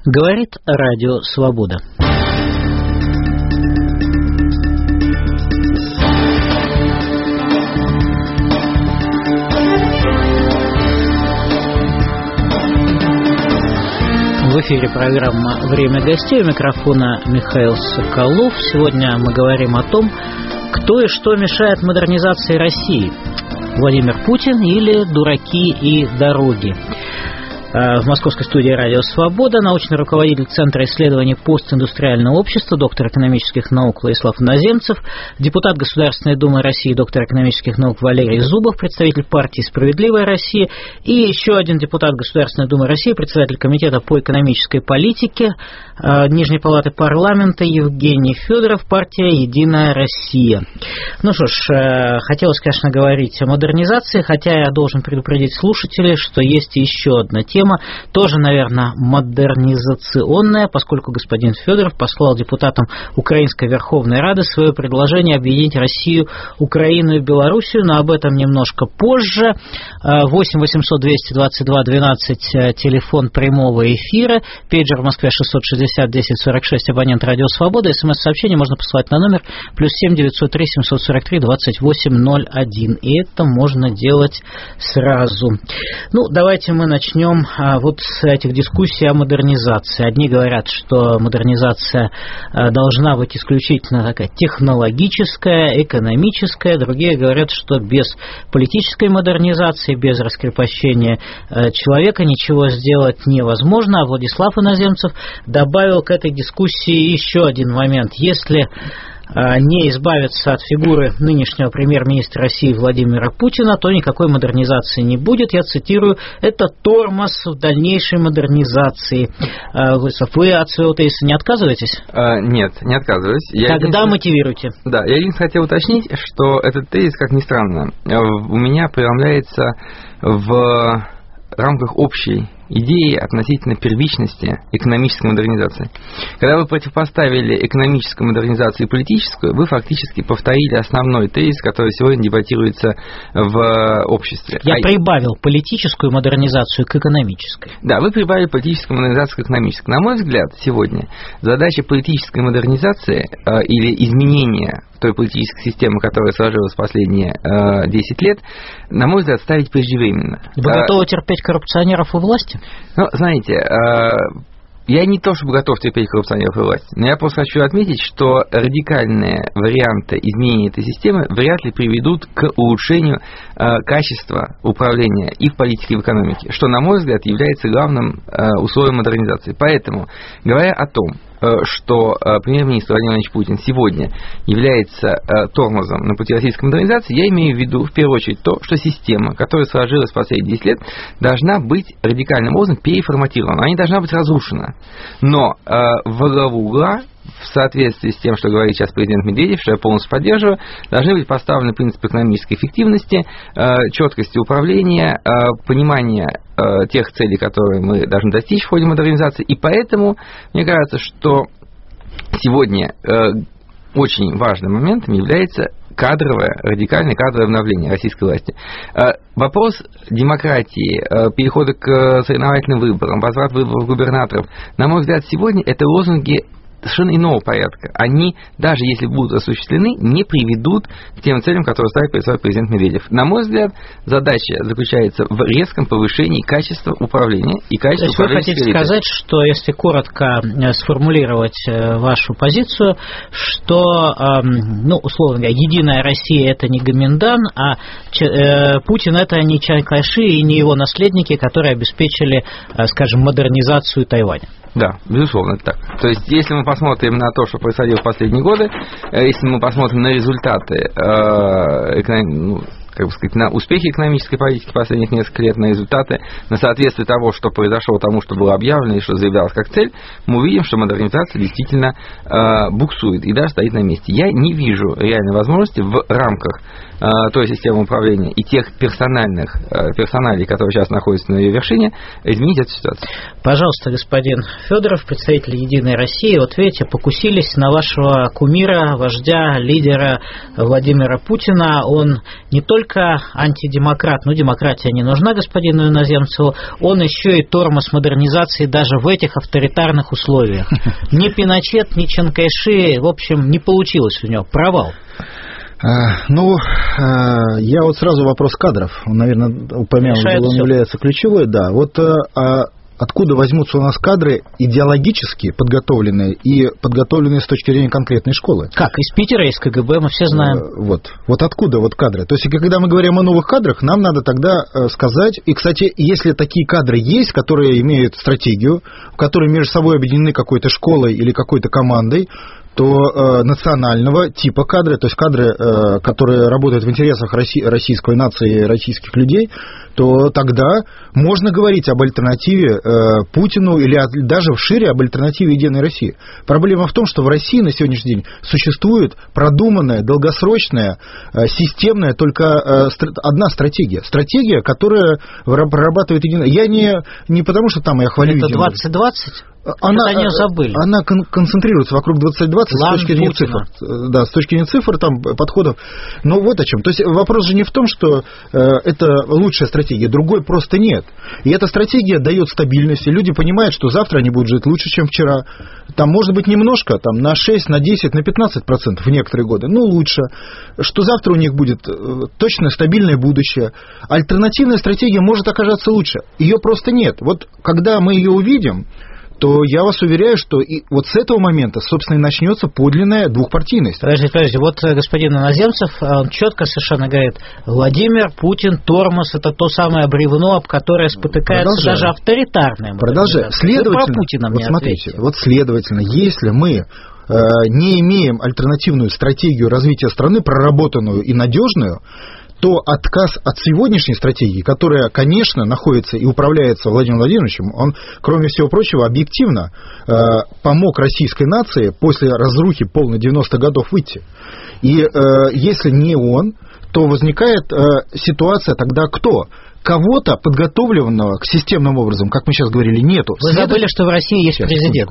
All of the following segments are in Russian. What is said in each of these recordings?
Говорит Радио Свобода. В эфире программа «Время гостей». У микрофона Михаил Соколов. Сегодня мы говорим о том, кто и что мешает модернизации России. Владимир Путин или дураки и дороги. В московской студии «Радио Свобода» научный руководитель Центра исследований постиндустриального общества, доктор экономических наук Владислав Иноземцев, депутат Государственной Думы России, доктор экономических наук Валерий Зубов, представитель партии «Справедливая Россия», и еще один депутат Государственной Думы России, председатель Комитета по экономической политике Нижней палаты парламента Евгений Федоров, партия «Единая Россия». Ну что ж, хотелось, конечно, говорить о модернизации, хотя я должен предупредить слушателей, что есть еще одна тема, тоже, наверное, модернизационная, поскольку господин Федоров послал депутатам Украинской Верховной Рады свое предложение объединить Россию, Украину и Белоруссию, но об этом немножко позже. 8 800 222 12, телефон прямого эфира, пейджер в Москве 660 10 46, абонент Радио Свобода, смс-сообщение можно посылать на номер +7 903 743 2801, и это можно делать сразу. Ну, давайте мы начнем вот с этих дискуссий о модернизации. Одни говорят, что модернизация должна быть исключительно такая технологическая, экономическая, другие говорят, что без политической модернизации, без раскрепощения человека ничего сделать невозможно. А Владислав Иноземцев добавил к этой дискуссии еще один момент. Если не избавиться от фигуры нынешнего премьер-министра России Владимира Путина, то никакой модернизации не будет. Я цитирую: это тормоз в дальнейшей модернизации. Вы от своего тезиса не отказываетесь? Нет, не отказываюсь. Тогда мотивируйте. Да, я единственное хотел уточнить, что этот тезис, как ни странно, у меня преломляется в рамках общей идеи относительно первичности экономической модернизации. Когда вы противопоставили экономическую модернизацию и политическую, вы фактически повторили основной тезис, который сегодня дебатируется в обществе. Я прибавил политическую модернизацию к экономической. Да, вы прибавили политическую модернизацию к экономической. На мой взгляд, сегодня задача политической модернизации или изменения той политической системы, которая сложилась последние 10 лет, на мой взгляд, ставить преждевременно. Вы готовы терпеть коррупционеров у власти? Ну, знаете, я не то чтобы готов терпеть коррупционеров и власть, но я просто хочу отметить, что радикальные варианты изменения этой системы вряд ли приведут к улучшению качества управления и в политике, и в экономике, что, на мой взгляд, является главным условием модернизации. Поэтому, говоря о том, что премьер-министр Владимир Владимирович Путин сегодня является тормозом на пути российской модернизации, я имею в виду, в первую очередь, то, что система, которая сложилась в последние 10 лет, должна быть радикальным образом переформатирована, она не должна быть разрушена. Но во главу угла, в соответствии с тем, что говорит сейчас президент Медведев, что я полностью поддерживаю, должны быть поставлены принципы экономической эффективности, четкости управления, понимания тех целей, которые мы должны достичь в ходе модернизации. И поэтому, мне кажется, что сегодня очень важным моментом является радикальное кадровое обновление российской власти. Вопрос демократии, перехода к соревновательным выборам, возврат выборов губернаторов, на мой взгляд, сегодня это лозунги совершенно иного порядка. Они, даже если будут осуществлены, не приведут к тем целям, которые ставит перед собой президент Медведев. На мой взгляд, задача заключается в резком повышении качества управления и качества управления. То есть вы хотите сказать, что, если коротко сформулировать вашу позицию, что, ну, условно говоря, Единая Россия — это не Гоминдан, а Путин — это не Чан Кайши и не его наследники, которые обеспечили, скажем, модернизацию Тайваня? Да, безусловно, это так. То есть, если мы посмотрим на то, что происходило в последние годы, если мы посмотрим на результаты, как бы сказать, на успехи экономической политики последних нескольких лет, на результаты, на соответствие того, что произошло тому, что было объявлено и что заявлялось как цель, мы увидим, что модернизация действительно буксует и даже стоит на месте. Я не вижу реальной возможности в рамках той системы управления и тех персоналей, которые сейчас находятся на ее вершине, изменить эту ситуацию. Пожалуйста, господин Федоров, представитель Единой России, вот видите, покусились на вашего кумира, вождя, лидера Владимира Путина. Он не только только антидемократ, демократия не нужна господину Иноземцеву, он еще и тормоз модернизации даже в этих авторитарных условиях. Ни Пиночет, ни Чан Кайши, в общем, не получилось у него, провал. Я вот сразу вопрос кадров, он, наверное, упомянут, он является ключевой, да. Вот откуда возьмутся у нас кадры идеологически подготовленные и подготовленные с точки зрения конкретной школы? Как? Из Питера, из КГБ, мы все знаем. Вот откуда вот кадры? То есть, когда мы говорим о новых кадрах, нам надо тогда сказать, и, кстати, если такие кадры есть, которые имеют стратегию, которые между собой объединены какой-то школой или какой-то командой, то национального типа кадры, то есть кадры, которые работают в интересах российской нации, российских людей, то тогда можно говорить об альтернативе Путину или даже шире об альтернативе Единой России. Проблема в том, что в России на сегодняшний день существует продуманная, долгосрочная, системная только одна стратегия. Стратегия, которая прорабатывает Единая. Я не потому, что там я хвалю. Это 2020? Она концентрируется вокруг 2020 с точки зрения цифр. Да, с точки зрения цифр, там, подходов. Но вот о чем. То есть вопрос же не в том, что это лучшая стратегия, другой просто нет. И эта стратегия дает стабильность, и люди понимают, что завтра они будут жить лучше, чем вчера. Там может быть немножко, там, на 6, на 10, на 15% в некоторые годы, лучше. Что завтра у них будет точно стабильное будущее. Альтернативная стратегия может оказаться лучше. Ее просто нет. Вот когда мы ее увидим, то я вас уверяю, что и вот с этого момента, собственно, и начнется подлинная двухпартийность. Подождите, вот господин Иноземцев, он четко совершенно говорит, Владимир Путин, тормоз, это то самое бревно, об которое спотыкается даже авторитарное. Продолжай. Следовательно, про Путина мне смотрите, следовательно, если мы не имеем альтернативную стратегию развития страны, проработанную и надежную, то отказ от сегодняшней стратегии, которая, конечно, находится и управляется Владимиром Владимировичем, он, кроме всего прочего, объективно помог российской нации после разрухи полной 90-х годов выйти. И если не он, то возникает ситуация тогда кто? Кого-то подготовленного к системным образом, как мы сейчас говорили, нету. Вы забыли, что в России есть президент.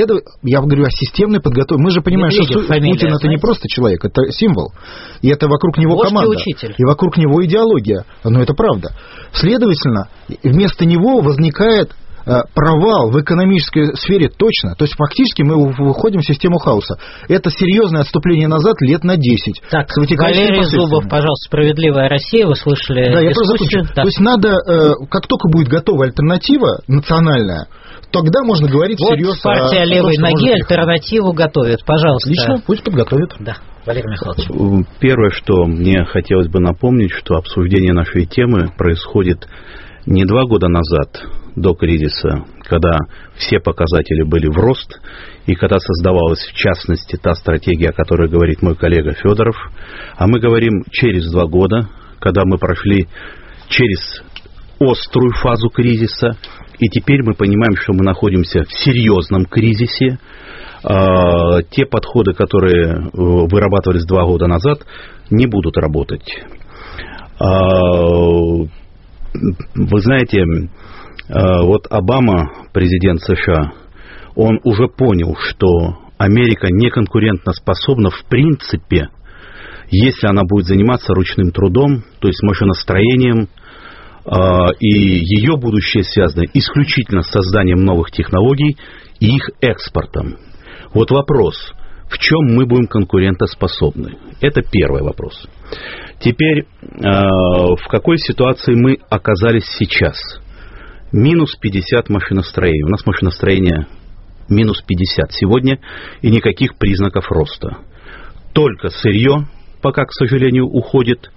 Я говорю о системной подготовке. Мы же понимаем, что Путин это не просто человек, это символ. И это вокруг него команда. И вокруг него идеология. Но это правда. Следовательно, вместо него возникает провал в экономической сфере точно. То есть фактически мы выходим в систему хаоса. Это серьезное отступление назад лет на 10. Так, Валерий Зубов, пожалуйста, «Справедливая Россия», вы слышали дискуссию. То есть надо, как только будет готова альтернатива национальная, тогда можно говорить серьезно. Партия левой ноги альтернативу готовит. Пожалуйста. Отлично, пусть подготовит. Да. Валерий Михайлович. Первое, что мне хотелось бы напомнить, что обсуждение нашей темы происходит не 2 года назад, до кризиса, когда все показатели были в рост, и когда создавалась, в частности, та стратегия, о которой говорит мой коллега Федоров, а мы говорим через 2 года, когда мы прошли через острую фазу кризиса, и теперь мы понимаем, что мы находимся в серьезном кризисе. Те подходы, которые вырабатывались 2 года назад, не будут работать. Вы знаете, вот Обама, президент США, он уже понял, что Америка не конкурентоспособна в принципе, если она будет заниматься ручным трудом, то есть машиностроением, и ее будущее связано исключительно с созданием новых технологий и их экспортом. Вот вопрос, в чем мы будем конкурентоспособны? Это первый вопрос. Теперь, в какой ситуации мы оказались сейчас? Минус 50 машиностроений. У нас машиностроение минус 50 сегодня, и никаких признаков роста. Только сырье пока, к сожалению, уходит.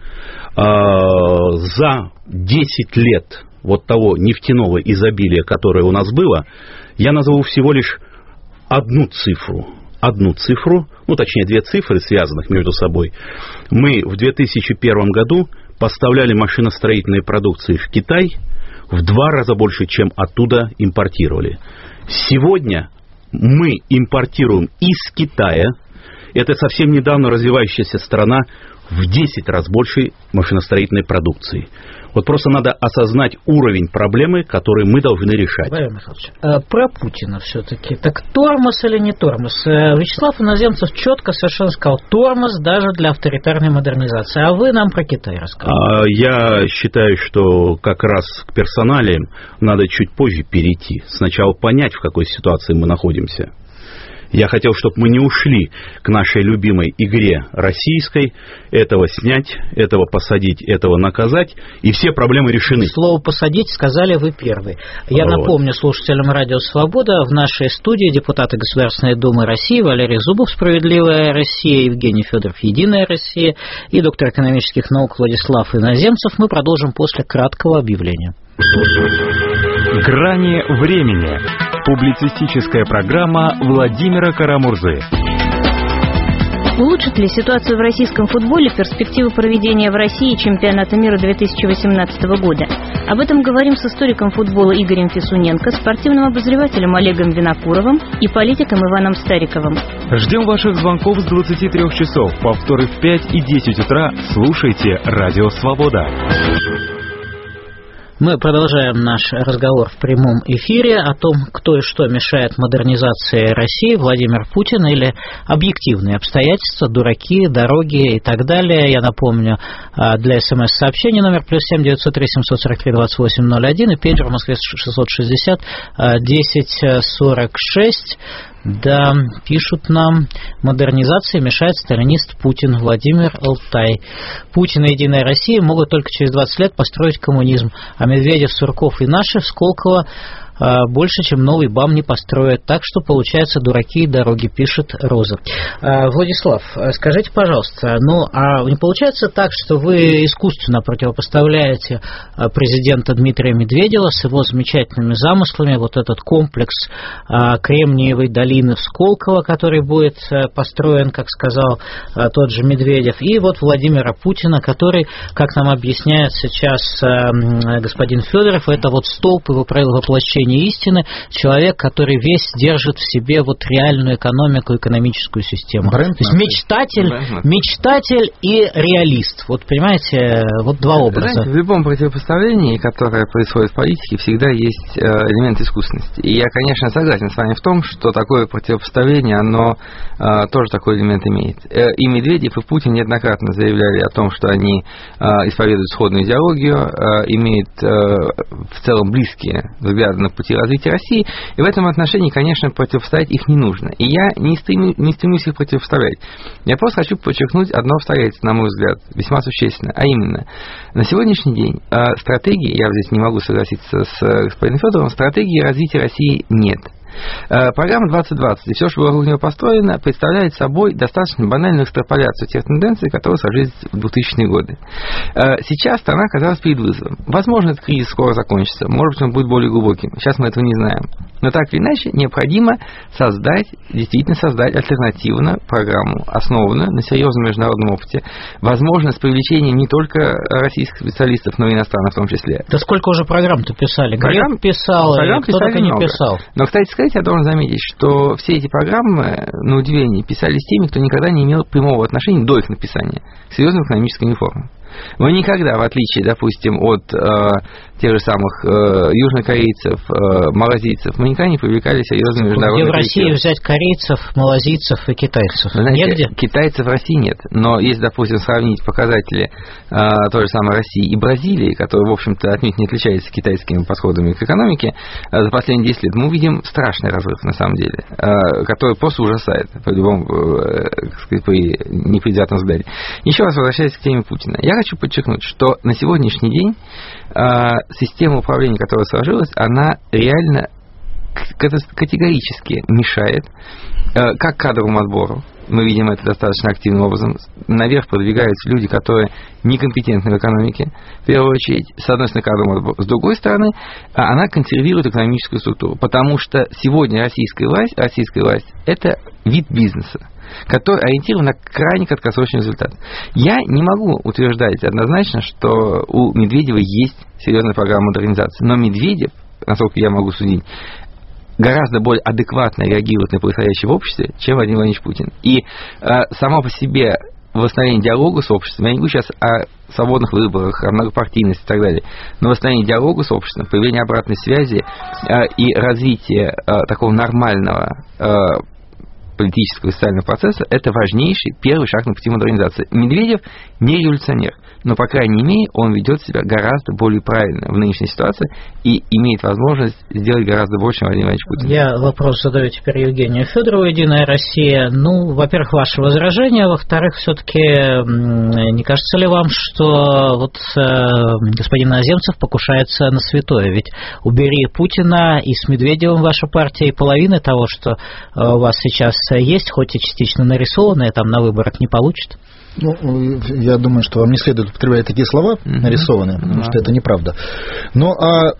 За 10 лет вот того нефтяного изобилия, которое у нас было, я назову всего лишь одну цифру, точнее 2 цифры, связанных между собой. Мы в 2001 году поставляли машиностроительные продукции в Китай в 2 раза больше, чем оттуда импортировали. Сегодня мы импортируем из Китая, это совсем недавно развивающаяся страна, в 10 раз большей машиностроительной продукции. Вот просто надо осознать уровень проблемы, который мы должны решать. Владимир Михайлович, про Путина все-таки. Так тормоз или не тормоз? Вячеслав Иноземцев четко совершенно сказал, тормоз даже для авторитарной модернизации. А вы нам про Китай рассказываете. Я считаю, что как раз к персоналиям надо чуть позже перейти. Сначала понять, в какой ситуации мы находимся. Я хотел, чтобы мы не ушли к нашей любимой игре российской, этого снять, этого посадить, этого наказать, и все проблемы решены. Слово «посадить» сказали вы первый. Я напомню слушателям «Радио Свобода», в нашей студии депутаты Государственной Думы России Валерий Зубов, «Справедливая Россия», Евгений Федоров, «Единая Россия» и доктор экономических наук Владислав Иноземцев. Мы продолжим после краткого объявления. «Грани времени». Публицистическая программа Владимира Карамурзы. Улучшит ли ситуацию в российском футболе перспективы проведения в России чемпионата мира 2018 года? Об этом говорим с историком футбола Игорем Фисуненко, спортивным обозревателем Олегом Винокуровым и политиком Иваном Стариковым. Ждем ваших звонков с 23 часов. Повторы в 5 и 10 утра. Слушайте «Радио Свобода». Мы продолжаем наш разговор в прямом эфире о том, кто и что мешает модернизации России, Владимир Путин или объективные обстоятельства, дураки, дороги и так далее. Я напомню, для СМС-сообщений номер +7 903 743 2801 и пейджер в Москве 660 1046. Да, пишут нам, модернизации мешает сталинист Путин, Владимир Алтай. Путин и Единая Россия могут только через 20 лет построить коммунизм, а Медведев, Сурков и наши в Сколково больше, чем новый БАМ не построят. Так что, получается, дураки и дороги, пишет Роза. Владислав, скажите, пожалуйста, а не получается так, что вы искусственно противопоставляете президента Дмитрия Медведева с его замечательными замыслами, вот этот комплекс Кремниевой долины в Сколково, который будет построен, как сказал тот же Медведев, и вот Владимира Путина, который, как нам объясняет сейчас господин Федоров, это вот столб его воплощения истины, человек, который весь держит в себе вот реальную экономику, экономическую систему. То есть мечтатель и реалист. Вот понимаете, вот два образа. Знаете, в любом противопоставлении, которое происходит в политике, всегда есть элемент искусственности. И я, конечно, согласен с вами в том, что такое противопоставление, оно тоже такой элемент имеет. И Медведев, и Путин неоднократно заявляли о том, что они исповедуют сходную идеологию, имеют в целом близкие взгляды на пути развития России, и в этом отношении, конечно, противостоять их не нужно. И я не стремлюсь их противоставлять. Я просто хочу подчеркнуть одно обстоятельство, на мой взгляд, весьма существенное, а именно, на сегодняшний день стратегии, я здесь не могу согласиться с господином Федоровым, стратегии развития России нет. Программа 2020 и все, что вокруг нее построено, представляет собой достаточно банальную экстраполяцию тех тенденций, которые сложились в 2000-е годы. Сейчас страна оказалась перед вызовом. Возможно, этот кризис скоро закончится, может быть, он будет более глубоким. Сейчас мы этого не знаем. Но так или иначе, необходимо действительно создать альтернативную программу, основанную на серьезном международном опыте, возможно, с привлечением не только российских специалистов, но и иностранных в том числе. Да сколько уже программ-то писали? Греф писал, кто только не писал. Но, кстати сказать, я должен заметить, что все эти программы, на удивление, писались теми, кто никогда не имел прямого отношения до их написания к серьезным экономическим реформам. Мы никогда, в отличие, допустим, от тех же самых южнокорейцев, малазийцев, мы никогда не привлекали серьезные международные Где в России взять корейцев, малазийцев и китайцев? Знаете, негде? Китайцев в России нет. Но если, допустим, сравнить показатели той же самой России и Бразилии, которая, в общем-то, отнюдь не отличается китайскими подходами к экономике, за последние 10 лет мы увидим страшный разрыв, на самом деле, который просто ужасает при любом, так сказать, при непредвзятом взгляде. Еще раз возвращаясь к теме Путина. Я хочу подчеркнуть, что на сегодняшний день система управления, которая сложилась, она реально категорически мешает как кадровому отбору. Мы видим это достаточно активным образом. Наверх продвигаются люди, которые некомпетентны в экономике, в первую очередь, с одной стороны, кадровому отбору. С другой стороны, она консервирует экономическую структуру, потому что сегодня российская власть – это вид бизнеса, который ориентирован на крайне краткосрочный результат. Я не могу утверждать однозначно, что у Медведева есть серьезная программа модернизации, но Медведев, насколько я могу судить, гораздо более адекватно реагирует на происходящее в обществе, чем Владимир Владимирович Путин. И само по себе восстановление диалога с обществом, я не говорю сейчас о свободных выборах, о многопартийности и так далее, но восстановление диалога с обществом, появление обратной связи и развитие такого нормального политического и социального процесса – это важнейший первый шаг на пути модернизации. Медведев не революционер, но, по крайней мере, он ведет себя гораздо более правильно в нынешней ситуации и имеет возможность сделать гораздо больше, чем Владимир Владимирович Путин. Я вопрос задаю теперь Евгению Федорову, «Единая Россия». Ну, во-первых, ваше возражение, во-вторых, все-таки не кажется ли вам, что вот господин Иноземцев покушается на святое? Ведь убери Путина, и с Медведевым ваша партия, и половины того, что у вас сейчас есть, хоть и частично нарисованное, там на выборах не получит? Ну, я думаю, что вам не следует употреблять такие слова, нарисованные, потому что это неправда. Но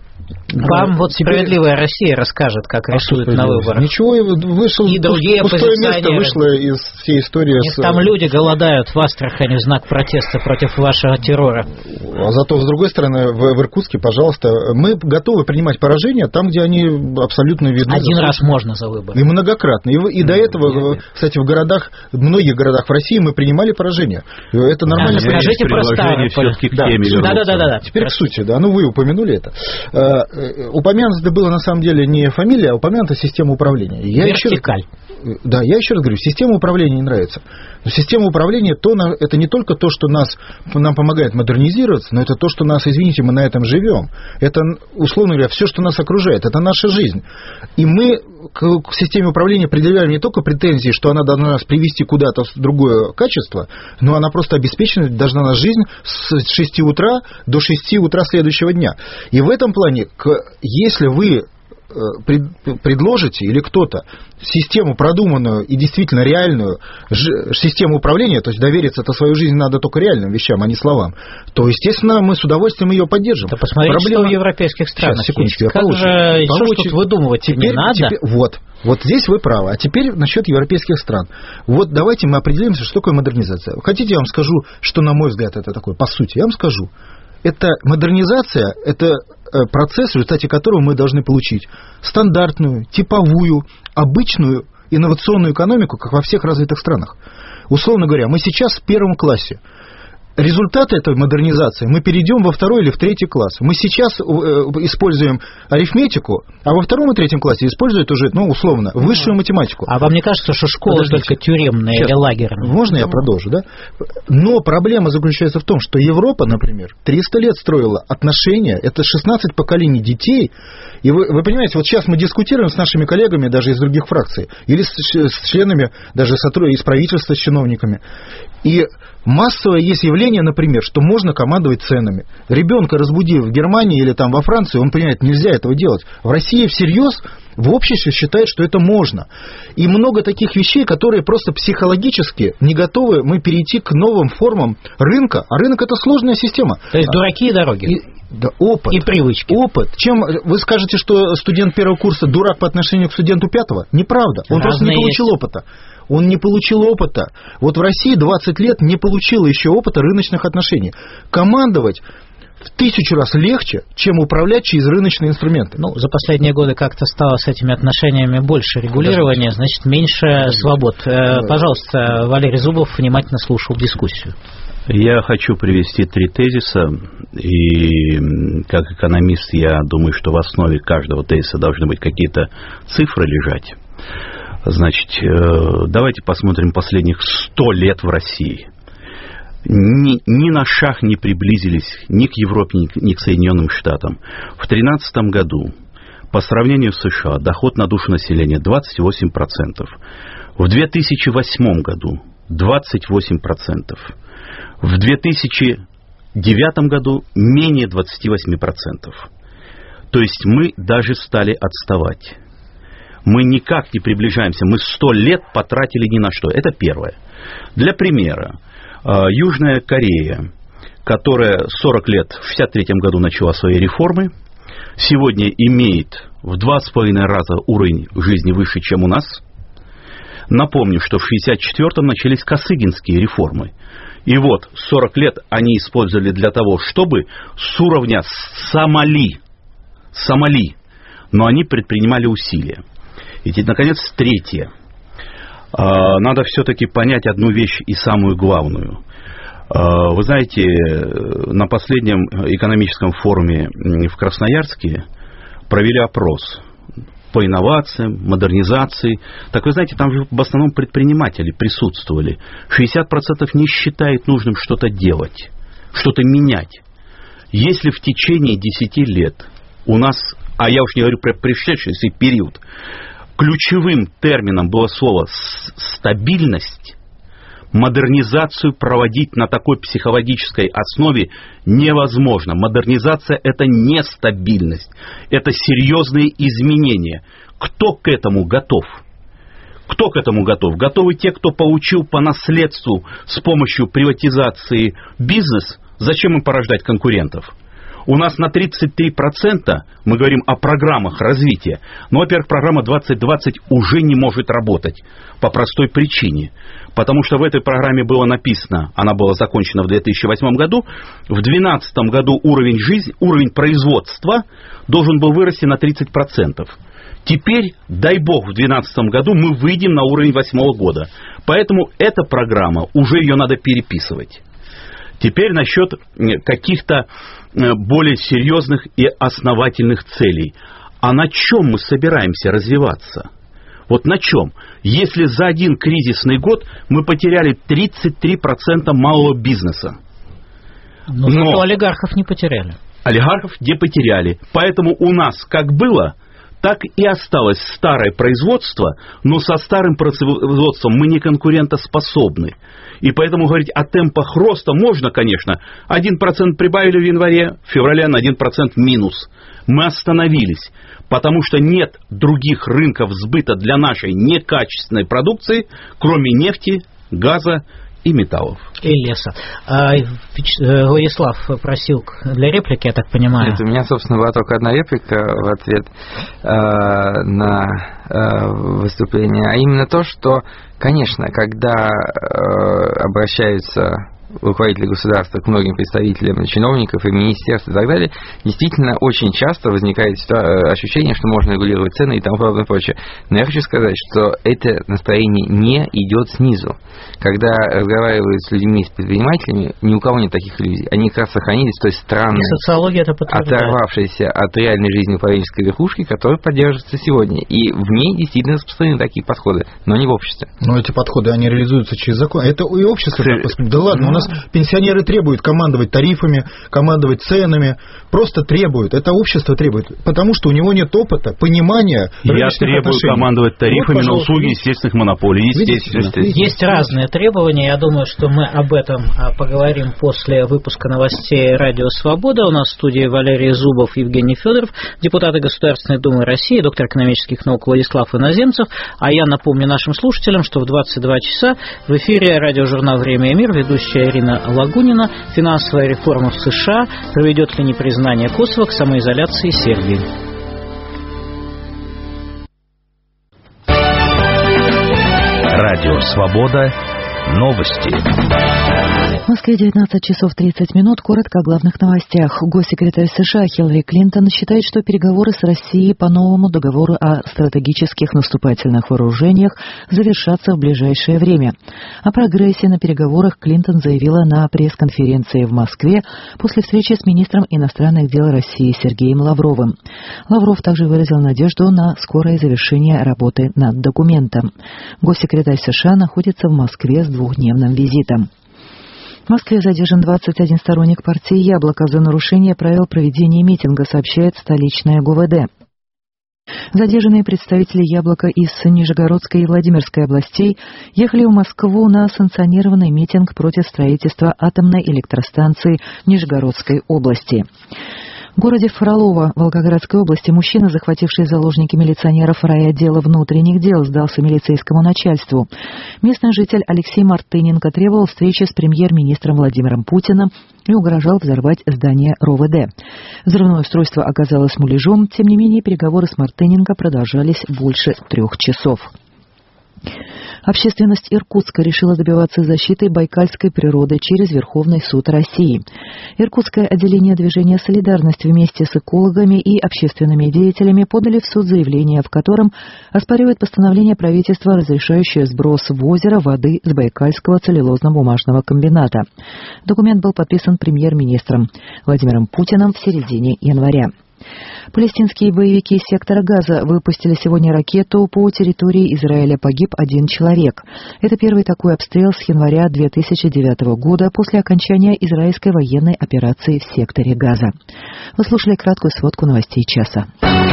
вам вот «Справедливая Россия» расскажет, как рисуют на выборах. Ничего, вышел, и другие пустое место вышло из всей истории. Там люди голодают в Астрахани в знак протеста против вашего террора. А зато, с другой стороны, в Иркутске, пожалуйста, мы готовы принимать поражения там, где они абсолютно видны. Один раз можно за выборы. И многократно. И до этого, кстати, в многих городах в России мы принимали поражения. Это нормально. Скажите про Ставрополь. Да. Теперь к сути, да. Ну, вы упомянули это. Упомянуто было на самом деле не фамилия, а упомянута система управления. Вертикаль. Да, я еще раз говорю, система управления не нравится. Но система управления это не только то, что нам помогает модернизироваться, но это то, что нас, извините, мы на этом живем. Это, условно говоря, все, что нас окружает, это наша жизнь. И мы к системе управления предъявляем не только претензии, что она должна нас привести куда-то в другое качество, но она просто обеспечена должна нас жизнь с 6 утра до 6 утра следующего дня. И в этом плане, если вы предложите или кто-то систему продуманную и действительно реальную систему управления, то есть довериться-то свою жизнь надо только реальным вещам, а не словам, то, естественно, мы с удовольствием ее поддержим. Да посмотрите, что в европейских странах. Сейчас, секундочку, как же что тут выдумывать не надо? Вот здесь вы правы. А теперь насчет европейских стран. Вот давайте мы определимся, что такое модернизация. Хотите, я вам скажу, что, на мой взгляд, это такое? По сути, я вам скажу. Это модернизация, это процесс, в результате которого мы должны получить стандартную, типовую, обычную инновационную экономику, как во всех развитых странах. Условно говоря, мы сейчас в 1 классе. Результаты этой модернизации мы перейдем во 2 или в 3 класс. Мы сейчас используем арифметику, а во 2 и 3 классе используют уже, условно, высшую математику. А вам не кажется, что школа только тюремная или лагерная? Можно я продолжу, да? Но проблема заключается в том, что Европа, например, 300 лет строила отношения, это 16 поколений детей, и вы понимаете, вот сейчас мы дискутируем с нашими коллегами даже из других фракций, или с членами даже из правительства, с чиновниками, и массовое есть явление, например, что можно командовать ценами. Ребенка разбуди в Германии или там во Франции, он понимает, нельзя этого делать. В России всерьез в обществе считают, что это можно. И много таких вещей, которые просто психологически не готовы мы перейти к новым формам рынка. А рынок – это сложная система. То есть дураки и дороги. Опыт. И привычки. Опыт. Чем вы скажете, что студент 1 курса дурак по отношению к студенту 5-го? Неправда. Он просто не получил опыта. Он не получил опыта. Вот в России 20 лет не получил еще опыта рыночных отношений. Командовать в 1000 раз легче, чем управлять через рыночные инструменты. За последние годы как-то стало с этими отношениями больше регулирования, значит, меньше свобод. Пожалуйста, Валерий Зубов внимательно слушал дискуссию. Я хочу привести 3 тезиса, и как экономист я думаю, что в основе каждого тезиса должны быть какие-то цифры лежать. Значит, давайте посмотрим последних 100 лет в России. Ни на шаг не приблизились ни к Европе, ни к Соединенным Штатам. В 2013 году, по сравнению с США, доход на душу населения 28%. В 2008 году 28%. В 2009 году менее 28%. То есть мы даже стали отставать. Мы никак не приближаемся. Мы 100 лет потратили ни на что. Это первое. Для примера. Южная Корея, которая 40 лет, в 1963 году начала свои реформы, сегодня имеет в 2,5 раза уровень жизни выше, чем у нас. Напомню, что в 1964-м начались косыгинские реформы. И вот 40 лет они использовали для того, чтобы с уровня Сомали, но они предпринимали усилия. И, наконец, третье. надо все-таки понять одну вещь и самую главную. Вы знаете, на последнем экономическом форуме в Красноярске провели опрос по инновациям, модернизации. Так вы знаете, там же в основном предприниматели присутствовали. 60% не считает нужным что-то делать, что-то менять. Если в течение 10 лет у нас, а я уж не говорю про предшествующий период, ключевым термином было слово «стабильность», модернизацию проводить на такой психологической основе невозможно. Модернизация – это не стабильность, это серьезные изменения. Кто к этому готов? Кто к этому готов? Готовы те, кто получил по наследству с помощью приватизации бизнес. Зачем им порождать конкурентов? У нас на 33% мы говорим о программах развития. Но, во-первых, программа 2020 уже не может работать по простой причине. Потому что в этой программе было написано, она была закончена в 2008 году, в 2012 году уровень производства должен был вырасти на 30%. Теперь, дай бог, в 2012 году мы выйдем на уровень 2008 года. Поэтому эта программа, уже ее надо переписывать. Теперь насчет каких-то более серьезных и основательных целей. А на чем мы собираемся развиваться? Вот на чем? Если за один кризисный год мы потеряли 33% малого бизнеса. Но зато олигархов не потеряли. Олигархов не потеряли. Поэтому у нас как было, так и осталось старое производство, но со старым производством мы не конкурентоспособны. И поэтому говорить о темпах роста можно, конечно. 1% прибавили в январе, в феврале на 1% минус. Мы остановились, потому что нет других рынков сбыта для нашей некачественной продукции, кроме нефти, газа и металлов. И леса. Владислав просил для реплики, я так понимаю. Нет, у меня, собственно, была только одна реплика в ответ на выступление, а именно то, что, конечно, когда обращаются руководители государства к многим представителям чиновников и министерств и так далее, действительно очень часто возникает ощущение, что можно регулировать цены и тому подобное прочее. Но я хочу сказать, что это настроение не идет снизу. Когда разговаривают с людьми, с предпринимателями, ни у кого нет таких иллюзий. Они как раз сохранились в той странной, оторвавшейся от реальной жизни управленческой верхушки, которая поддерживается сегодня. И в ней действительно распространены такие подходы, но не в обществе. Но эти подходы, они реализуются через закон. Это и общество. Да ладно, у нас пенсионеры требуют командовать тарифами, командовать ценами, просто требуют. Это общество требует, потому что у него нет опыта, понимания. Я требую командовать тарифами на услуги естественных монополий. Есть разные требования. Я думаю, что мы об этом поговорим после выпуска новостей «Радио Свобода». У нас в студии Валерий Зубов, Евгений Федоров, депутаты Государственной Думы России, доктор экономических наук Владислав Иноземцев. А я напомню нашим слушателям, что в 22 часа в эфире радиожурнал «Время и мир», ведущая Ирина Лагунина, финансовая реформа в США, приведет ли непризнание Косово к самоизоляции Сербии. Радио «Свобода». Новости. В Москве 19 часов 30 минут. Коротко о главных новостях. Госсекретарь США Хиллари Клинтон считает, что переговоры с Россией по новому договору о стратегических наступательных вооружениях завершатся в ближайшее время. О прогрессе на переговорах Клинтон заявила на пресс-конференции в Москве после встречи с министром иностранных дел России Сергеем Лавровым. Лавров также выразил надежду на скорое завершение работы над документом. Госсекретарь США находится в Москве с двухдневным визитом. В Москве задержан 21 сторонник партии «Яблоко» за нарушение правил проведения митинга, сообщает столичное ГУВД. Задержанные представители «Яблока» из Нижегородской и Владимирской областей ехали в Москву на санкционированный митинг против строительства атомной электростанции Нижегородской области. В городе Фролово Волгоградской области мужчина, захвативший заложники милиционеров райотдела внутренних дел, сдался милицейскому начальству. Местный житель Алексей Мартыненко требовал встречи с премьер-министром Владимиром Путиным и угрожал взорвать здание РОВД. Взрывное устройство оказалось муляжом, тем не менее переговоры с Мартыненко продолжались больше 3 часов. Общественность Иркутска решила добиваться защиты байкальской природы через Верховный суд России. Иркутское отделение движения «Солидарность» вместе с экологами и общественными деятелями подали в суд заявление, в котором оспаривает постановление правительства, разрешающее сброс в озеро воды с Байкальского целлюлозно-бумажного комбината. Документ был подписан премьер-министром Владимиром Путиным в середине января. Палестинские боевики из сектора Газа выпустили сегодня ракету по территории Израиля. Погиб 1 человек. Это первый такой обстрел с января 2009 года после окончания израильской военной операции в секторе Газа. Вы слушали краткую сводку новостей часа.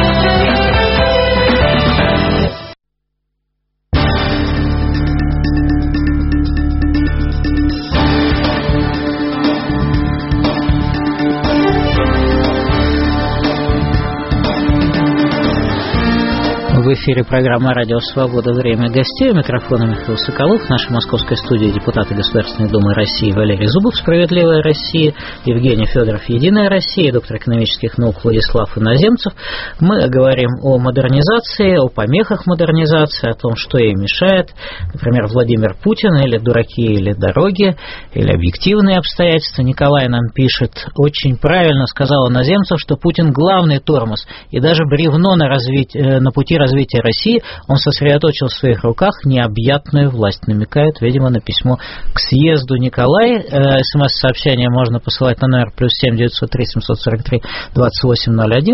В эфире программа «Радио Свобода. Время гостей». У микрофона Михаил Соколов. В нашей московской студии депутаты Государственной Думы России Валерий Зубов, «Справедливая Россия», Евгений Федоров, «Единая Россия», доктор экономических наук Владислав Иноземцев. Мы говорим о модернизации, о помехах модернизации, о том, что ей мешает. Например, Владимир Путин, или дураки, или дороги, или объективные обстоятельства. Николай нам пишет: очень правильно сказал Иноземцев, что Путин главный тормоз, и даже бревно на пути развития России он сосредоточил в своих руках необъятную власть. Намекает, видимо, на письмо к съезду. Николай. СМС-сообщение можно посылать на номер +7 903 743 2801,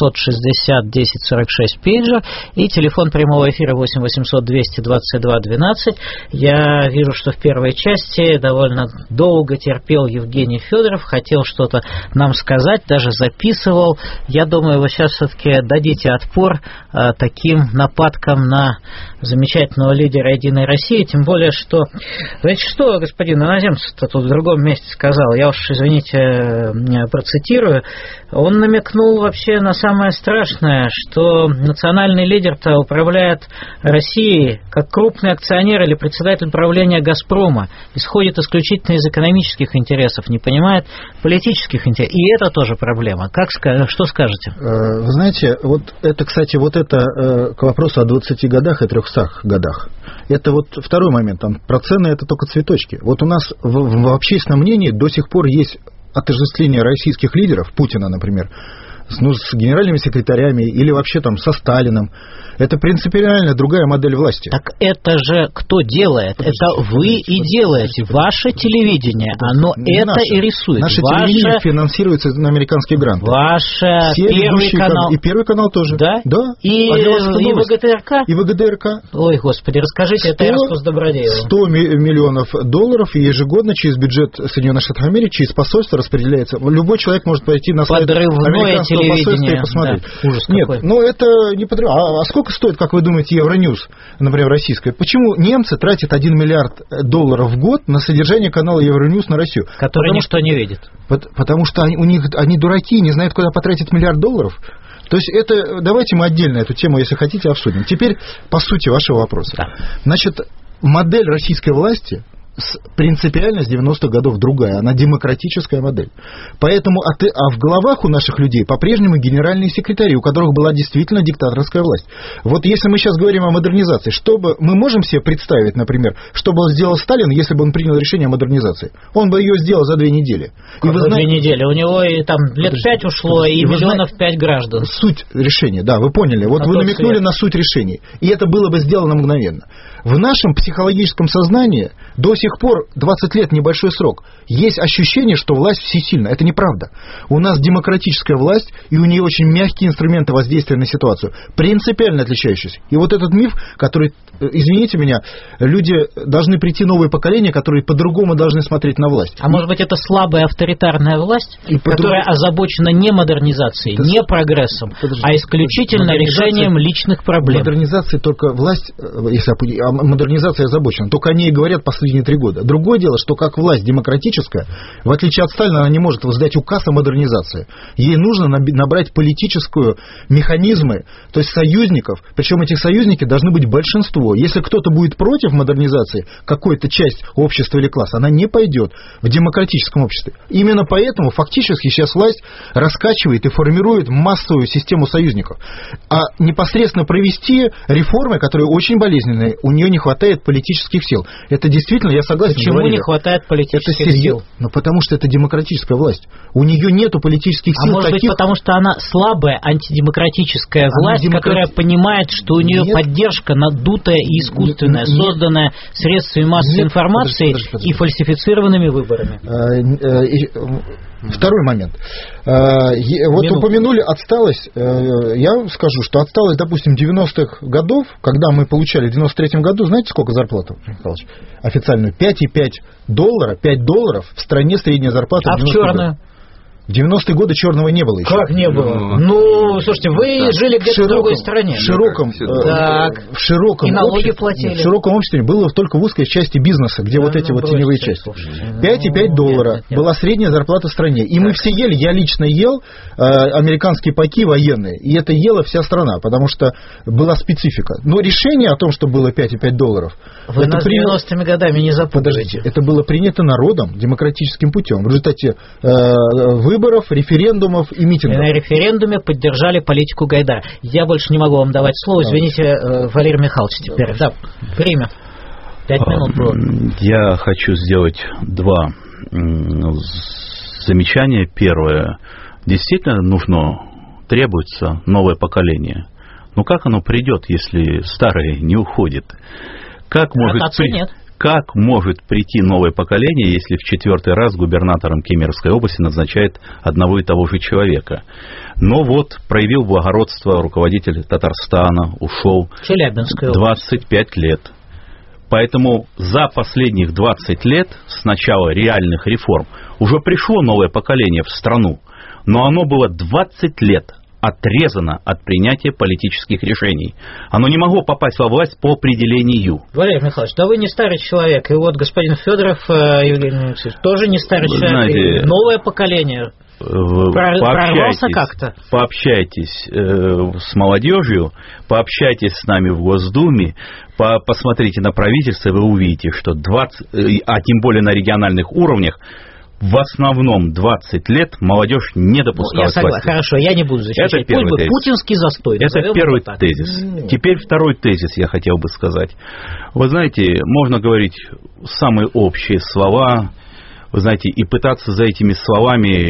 660 1046 пейджер, и телефон прямого эфира 8 800 222 12. Я вижу, что в первой части довольно долго терпел Евгений Федоров, хотел что-то нам сказать, даже записывал. Я думаю, вы сейчас все-таки дадите отпор таким нападкам на замечательного лидера «Единой России», тем более, что... Знаете что, господин Иноземцев-то тут в другом месте сказал, я уж, извините, процитирую, он намекнул вообще на самое страшное, что национальный лидер-то управляет Россией как крупный акционер или председатель правления «Газпрома», исходит исключительно из экономических интересов, не понимает политических интересов, и это тоже проблема. Что скажете? Вы знаете, вот это, кстати, к вопросу о 20 годах и 300 годах. Это вот второй момент. Там про цены это только цветочки. Вот у нас в общественном мнении до сих пор есть отождествление российских лидеров, Путина, например, с генеральными секретарями или вообще там со Сталиным. Это принципиально другая модель власти. Так это же кто делает? Это вы и делаете. Ваше телевидение, оно это наше, и рисует. Наше телевидение финансируется на американские гранты. Ваше Первый канал. И Первый канал тоже. Да? Да. И ВГТРК? И ВГТРК. Ой, господи, расскажите, это я рассказ Добродеева. 100 миллионов долларов ежегодно через бюджет Соединенных Штатов Америки, через посольство распределяется. Любой человек может пойти на сайт американского посольства и посмотреть. Да, ужас Нет, какой. ну это не подрыв. А сколько стоит, как вы думаете, Евроньюз, например, российская? Почему немцы тратят $1 миллиард в год на содержание канала Евроньюз на Россию? Который никто не видит. Потому что они дураки, не знают, куда потратить $1 миллиард. То есть это, давайте мы отдельно эту тему, если хотите, обсудим. Теперь по сути вашего вопроса. Да. Значит, модель российской власти принципиально с 90-х годов другая, она демократическая модель. Поэтому, в головах у наших людей по-прежнему генеральные секретари, у которых была действительно диктаторская власть. Вот если мы сейчас говорим о модернизации, мы можем себе представить, например, что бы сделал Сталин, если бы он принял решение о модернизации? Он бы ее сделал за 2 недели. Как за 2 недели? У него и там лет 5 ушло, и миллионов 5 граждан. Суть решения, да, вы поняли. Вот вы намекнули на суть решений. И это было бы сделано мгновенно. В нашем психологическом сознании до сих пор 20 лет небольшой срок. Есть ощущение, что власть всесильна. Это неправда. У нас демократическая власть, и у нее очень мягкие инструменты воздействия на ситуацию, принципиально отличающиеся. И вот этот миф, который, извините меня, люди должны прийти, новое поколение, которые по-другому должны смотреть на власть. А может быть, это слабая авторитарная власть, которая озабочена не модернизацией, не прогрессом, а исключительно решением личных проблем? Модернизация только власть, модернизация озабочена, только о ней говорят последние 3 года. Другое дело, что как власть демократическая, в отличие от Сталина, она не может воздать указ о модернизации. Ей нужно набрать политическую механизмы, то есть союзников, причем этих союзников должны быть большинство. Если кто-то будет против модернизации, какая-то часть общества или класса, она не пойдет в демократическом обществе. Именно поэтому фактически сейчас власть раскачивает и формирует массовую систему союзников. А непосредственно провести реформы, которые очень болезненные, у нее нее не хватает политических сил. Это действительно, я согласен. Почему не хватает политических сил? Ну, потому что это демократическая власть. У нее нету политических сил. А может быть, потому что она слабая антидемократическая власть, которая понимает, что у нее поддержка надутая и искусственная, созданная средствами массовой информации и фальсифицированными выборами. Второй момент. Вот упомянули отсталость. Я скажу, что отсталость, допустим, 90-х годов, когда мы получали в 93-м году, знаете, сколько зарплата, Михайлович? Официальную? $5,5. $5 в стране средняя зарплата. А в черную? В 90-е годы черного не было еще. Как не было? Ну, слушайте, вы жили где-то в другой стране. В широком обществе было только в узкой части бизнеса, где вот эти вот теневые части. $5,5 была средняя зарплата в стране. И мы все ели, я лично ел американские пайки военные. И это ела вся страна, потому что была специфика. Но решение о том, что было $5,5... Вы нас 90-ми годами не запутываете. Это было принято народом демократическим путем. В результате выборов, референдумов и митингов. На референдуме поддержали политику Гайдара. Я больше не могу вам давать слово. Извините, Валерий Михайлович, теперь. Да, время. 5 минут было. Я хочу сделать два замечания. Первое. Действительно требуется новое поколение. Но как оно придет, если старое не уходит? Как может прийти новое поколение, если в 4-й раз губернатором Кемеровской области назначает одного и того же человека? Но вот проявил благородство руководитель Татарстана, ушел. 25 лет. Поэтому за последних 20 лет с начала реальных реформ уже пришло новое поколение в страну, но оно было 20 лет отрезано от принятия политических решений. Оно не могло попасть во власть по определению. Валерий Михайлович, да вы не старый человек, и вот господин Федоров, Евгений Алексеевич, тоже не старый человек, знаете, новое поколение прорвался как-то. Пообщайтесь с молодежью, пообщайтесь с нами в Госдуме, посмотрите на правительство, и вы увидите, что тем более на региональных уровнях, в основном 20 лет молодежь не допускалась к власти. Хорошо, я не буду защищать. Это первый тезис. Путинский застой. Это первый тезис. Теперь второй тезис я хотел бы сказать. Вы знаете, можно говорить самые общие слова, вы знаете, и пытаться за этими словами,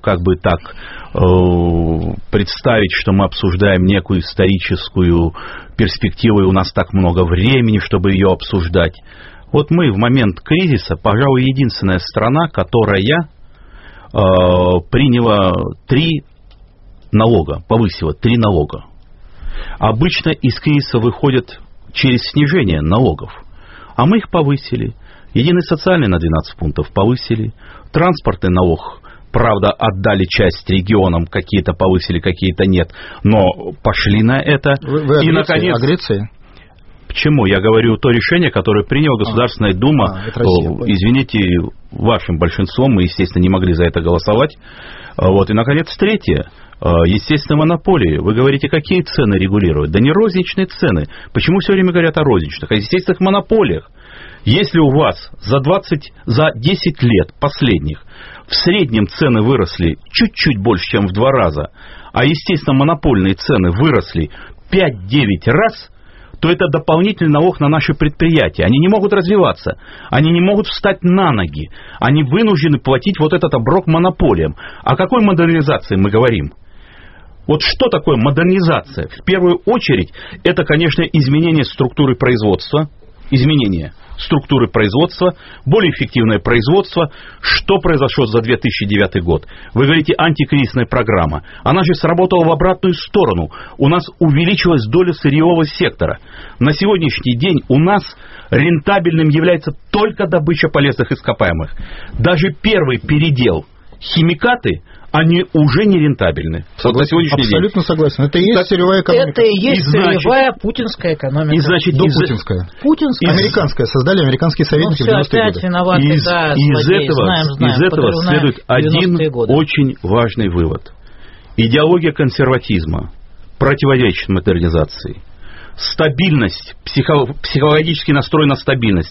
представить, что мы обсуждаем некую историческую перспективу, и у нас так много времени, чтобы ее обсуждать. Вот мы в момент кризиса, пожалуй, единственная страна, которая приняла 3 налога, повысила 3 налога. Обычно из кризиса выходят через снижение налогов, а мы их повысили. Единый социальный на 12 пунктов повысили, транспортный налог, правда, отдали часть регионам, какие-то повысили, какие-то нет, но пошли на это. И, наконец... Греции? Почему? Я говорю то решение, которое приняла Государственная Дума. Извините, вашим большинством, мы, естественно, не могли за это голосовать. Вот. И, наконец, третье. Естественно, монополии. Вы говорите, какие цены регулируют? Да не розничные цены. Почему все время говорят о розничных? О естественных монополиях. Если у вас за 10 лет последних в среднем цены выросли чуть-чуть больше, чем в 2 раза, а, естественно, монопольные цены выросли 5-9 раз, то это дополнительный налог на наши предприятия. Они не могут развиваться, они не могут встать на ноги, они вынуждены платить вот этот оброк монополиям. О какой модернизации мы говорим? Вот что такое модернизация? В первую очередь, это, конечно, изменение структуры производства, более эффективное производство. Что произошло за 2009 год? Вы говорите, антикризисная программа. Она же сработала в обратную сторону. У нас увеличилась доля сырьевого сектора. На сегодняшний день у нас рентабельным является только добыча полезных ископаемых. Даже первый передел химикаты, они уже не рентабельны. Абсолютно согласен. Это и есть сырьевая экономика. Это и есть сырьевая путинская экономика. И значит, путинская. Американская. Создали американские советники в 90-е годы. Из этого следует один очень важный вывод. Идеология консерватизма противоречит модернизации. Стабильность, психологический настрой на стабильность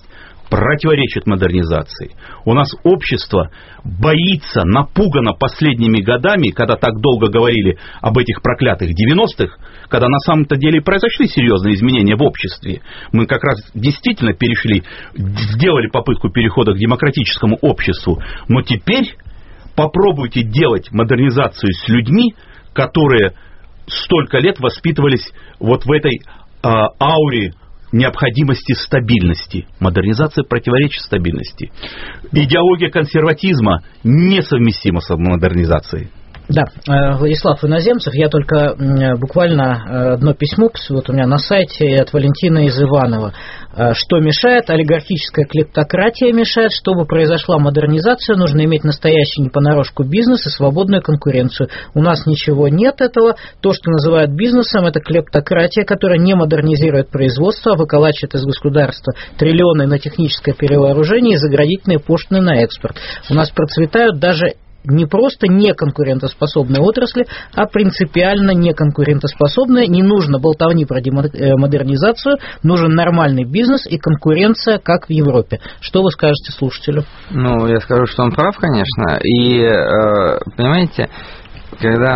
противоречит модернизации. У нас общество боится, напугано последними годами, когда так долго говорили об этих проклятых 90-х, когда на самом-то деле произошли серьезные изменения в обществе. Мы как раз действительно сделали попытку перехода к демократическому обществу. Но теперь попробуйте делать модернизацию с людьми, которые столько лет воспитывались вот в этой ауре необходимости стабильности. Модернизация противоречит стабильности. Идеология консерватизма несовместима с модернизацией. Да, Владислав Иноземцев, я только буквально одно письмо, вот у меня на сайте от Валентина из Иванова. Что мешает? Олигархическая клептократия мешает. Чтобы произошла модернизация, нужно иметь настоящий не понарошку бизнес и свободную конкуренцию. У нас ничего нет этого. То, что называют бизнесом, это клептократия, которая не модернизирует производство, а выколачивает из государства триллионы на техническое перевооружение и заградительные пошлины на экспорт. У нас процветают даже не просто неконкурентоспособные отрасли, а принципиально неконкурентоспособные. Не нужно болтовни про модернизацию, нужен нормальный бизнес и конкуренция, как в Европе. Что вы скажете слушателю? Ну, я скажу, что он прав, конечно. И, понимаете, когда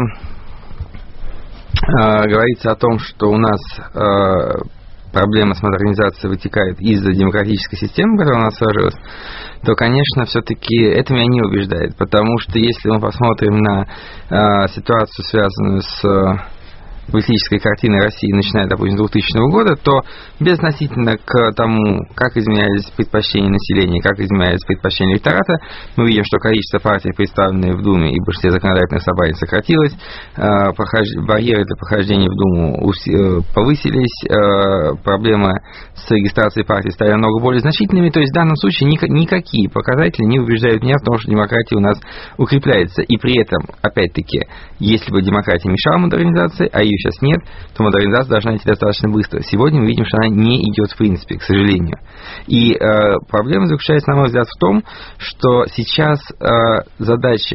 говорится о том, что у нас проблема с модернизацией вытекает из-за демократической системы, которая у нас сложилась, то, конечно, все-таки это меня не убеждает, потому что если мы посмотрим на ситуацию, связанную с политической картиной России, начиная, допустим, с 2000 года, то безотносительно к тому, как изменялись предпочтения населения, как изменялись предпочтения электората, мы видим, что количество партий, представленных в Думе и в большинстве законодательных собраний, сократилось, барьеры для прохождения в Думу повысились, проблемы с регистрацией партий стали намного более значительными, то есть в данном случае никакие показатели не убеждают меня в том, что демократия у нас укрепляется, и при этом, опять-таки, если бы демократия мешала модернизации, а ее сейчас нет, то модернизация должна идти достаточно быстро. Сегодня мы видим, что она не идет в принципе, к сожалению. И проблема заключается, на мой взгляд, в том, что сейчас задачи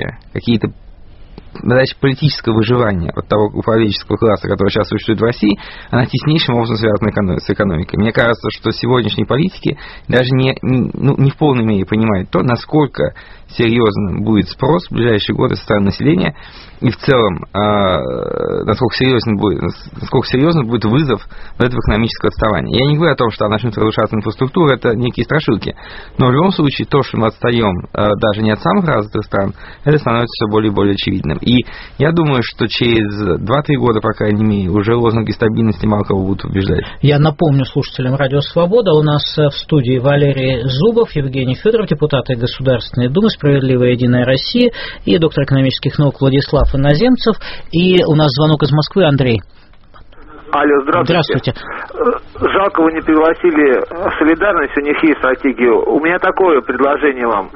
политического выживания от того управленческого класса, который сейчас существует в России, она теснейшим образом связана с экономикой. Мне кажется, что сегодняшние политики даже не в полной мере понимают то, насколько серьезным будет спрос в ближайшие годы со стороны населения, и в целом, насколько серьезным будет вызов вот этого экономического отставания. Я не говорю о том, что начнет разрушаться инфраструктура, это некие страшилки, но в любом случае то, что мы отстаем даже не от самых развитых стран, это становится все более и более очевидным. И я думаю, что через 2-3 года, по крайней мере, уже лозунги стабильности мало кого будут убеждать. Я напомню слушателям Радио Свобода, у нас в студии Валерий Зубов, Евгений Федоров, депутаты Государственной Думы, Справедливая Единая Россия, и доктор экономических наук Владислав Иноземцев. И у нас звонок из Москвы, Андрей. Алло, здравствуйте. Жалко, вы не пригласили солидарность, у них есть стратегия. У меня такое предложение вам.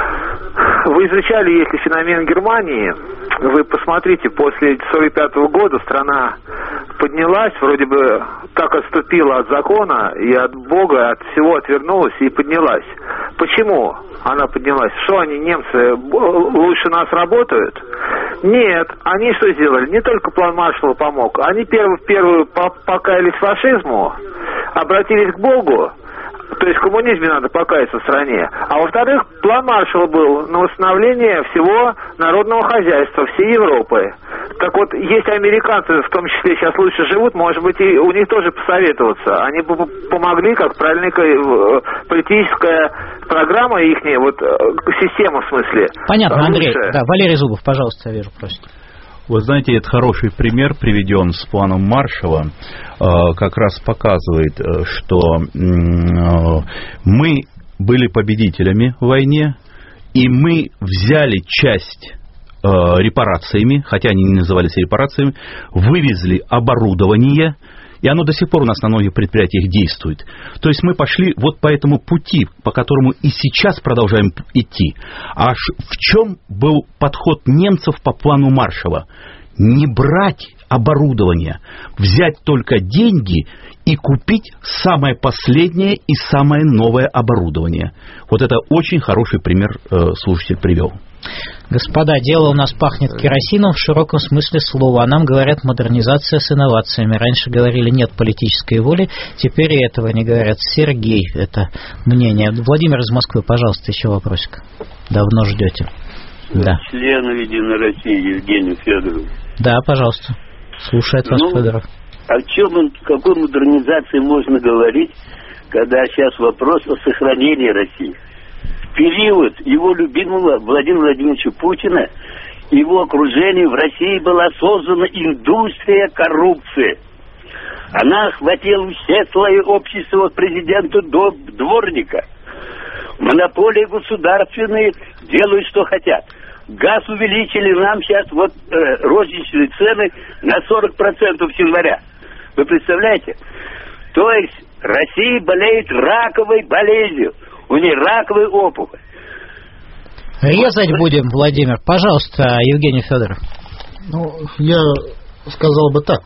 Вы изучали, если феномен Германии, вы посмотрите, после 1945 года страна поднялась, вроде бы так отступила от закона и от Бога, от всего отвернулась и поднялась. Почему она поднялась? Что они, немцы, лучше нас работают? Нет, они что сделали? Не только план Маршалла помог, они первую покаялись фашизму, обратились к Богу. То есть в коммунизме надо покаяться в стране. А во-вторых, план Маршалла был на восстановление всего народного хозяйства, всей Европы. Так вот, если американцы в том числе сейчас лучше живут, может быть, и у них тоже посоветоваться. Они бы помогли, как правильная политическая программа ихняя, вот система в смысле. Понятно, Андрей. Да, Валерий Зубов, пожалуйста, я вижу, просит. Вы знаете, это хороший пример, приведен с планом Маршалла, как раз показывает, что мы были победителями в войне, и мы взяли часть репарациями, хотя они не назывались репарациями, вывезли оборудование, и оно до сих пор у нас на многих предприятиях действует. То есть мы пошли вот по этому пути, по которому и сейчас продолжаем идти. А в чем был подход немцев по плану Маршалла? Не брать оборудование, взять только деньги и купить самое последнее и самое новое оборудование. Вот это очень хороший пример слушатель привел. Господа, дело у нас пахнет керосином в широком смысле слова, а нам говорят модернизация с инновациями. Раньше говорили нет политической воли, теперь и этого не говорят. Сергей, это мнение. Владимир из Москвы, пожалуйста, еще вопросик. Давно ждете. Да. Член Единой России Евгений Федоров. Да, пожалуйста. Слушает вас Федоров. О какой модернизации можно говорить, когда сейчас вопрос о сохранении России? В период его любимого Владимира Владимировича Путина, его окружению в России была создана индустрия коррупции. Она охватила все слои общества от президента до дворника. Монополии государственные делают, что хотят. Газ увеличили нам сейчас, розничные цены на 40% с января. Вы представляете? То есть Россия болеет раковой болезнью. У нее раковая опухоль. Резать будем, Владимир. Пожалуйста, Евгений Федоров. Я сказал бы так.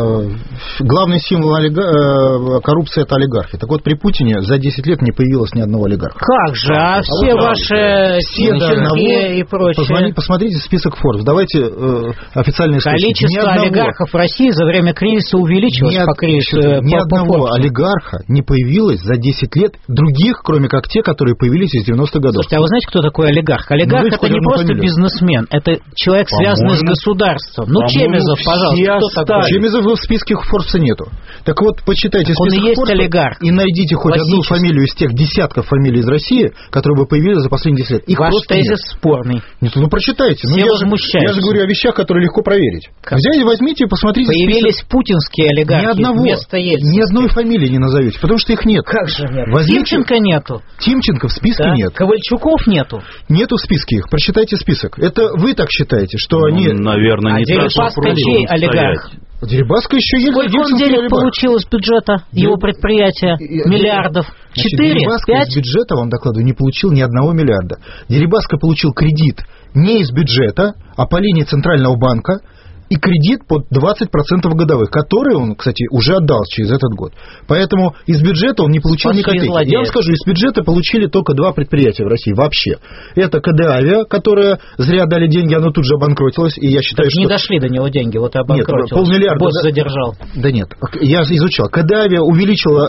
Главный символ коррупции – это олигархи. Так вот, при Путине за 10 лет не появилось ни одного олигарха. Как же? А все ваши силы и прочее. Посмотрите список Forbes. Давайте официальные источники. Количество олигархов в России за время кризиса увеличилось по кризису. Ни одного олигарха не появилось за 10 лет других, кроме как те, которые появились из 90-х годов. Слушайте, а вы знаете, кто такой олигарх? Олигарх – это не просто бизнесмен, это человек, связанный с государством. Чемезов, пожалуйста. Чемезова в списке Forbes нету. Так вот, почитайте список Forbes и найдите хоть одну фамилию из тех десятков фамилий из России, которые бы появились за последние 10 лет. Их ваш тезис спорный. Нет, прочитайте. Все возмущаются. Я же говорю о вещах, которые легко проверить. Возьмите и посмотрите. Появились путинские олигархи вместо Ельцина. Ни одной фамилии не назовете, потому что их нет. Как же нет? Тимченко нету. Тимченко в списке нет. Ковальчуков нету. Нету в списке их. Прочитайте список. Это вы так считаете, что они... Наверное, не так. Олигарх. Дерибаска еще есть. Сколько он денег получил из бюджета его предприятия? Миллиардов. 4? Дерибаска 5? Из бюджета, вам докладываю, не получил ни 1 миллиарда. Дерибаска получил кредит не из бюджета, а по линии Центрального банка. И кредит под 20% годовых, который он, кстати, уже отдал через этот год. Поэтому из бюджета он не получил ни копейки. Я вам скажу, из бюджета получили только 2 предприятия в России вообще. Это КД Авиа, которое зря дали деньги, оно тут же обанкротилось. И я считаю, что... Не дошли до него деньги, вот и обанкротилось. Нет, полмиллиарда. Босс задержал. Да нет, я изучал. КД Авиа увеличила